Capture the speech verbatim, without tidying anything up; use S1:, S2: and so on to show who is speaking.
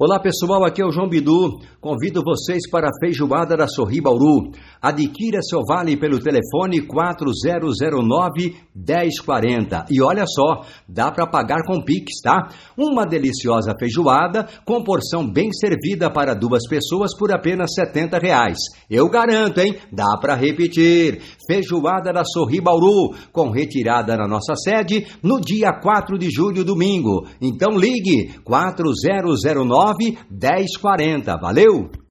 S1: Olá pessoal, aqui é o João Bidu, convido vocês para a feijoada da Sorri Bauru. Adquira seu vale pelo telefone quatro zero zero nove, um zero quatro zero e olha só, dá para pagar com Pix, tá? Uma deliciosa feijoada com porção bem servida para duas pessoas por apenas setenta reais. Eu garanto, hein? Dá para repetir. Feijoada da Sorri Bauru, com retirada na nossa sede no dia quatro de julho, domingo. Então ligue quatro zero zero nove, um zero quatro zero. Valeu!